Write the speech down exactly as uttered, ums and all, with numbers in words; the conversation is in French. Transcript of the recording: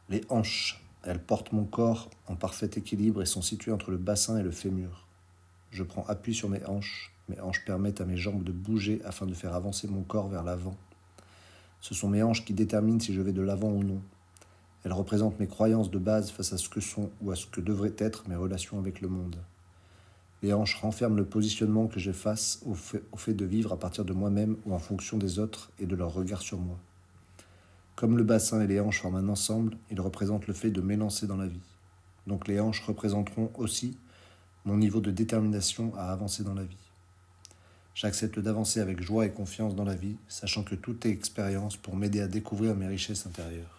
Les hanches, elles portent mon corps en parfait équilibre et sont situées entre le bassin et le fémur. Je prends appui sur mes hanches. Mes hanches permettent à mes jambes de bouger afin de faire avancer mon corps vers l'avant. Ce sont mes hanches qui déterminent si je vais de l'avant ou non. Elles représentent mes croyances de base face à ce que sont ou à ce que devraient être mes relations avec le monde. Les hanches renferment le positionnement que j'ai face au fait, au fait de vivre à partir de moi-même ou en fonction des autres et de leur regard sur moi. Comme le bassin et les hanches forment un ensemble, ils représentent le fait de m'élancer dans la vie. Donc les hanches représenteront aussi mon niveau de détermination à avancer dans la vie. J'accepte d'avancer avec joie et confiance dans la vie, sachant que tout est expérience pour m'aider à découvrir mes richesses intérieures.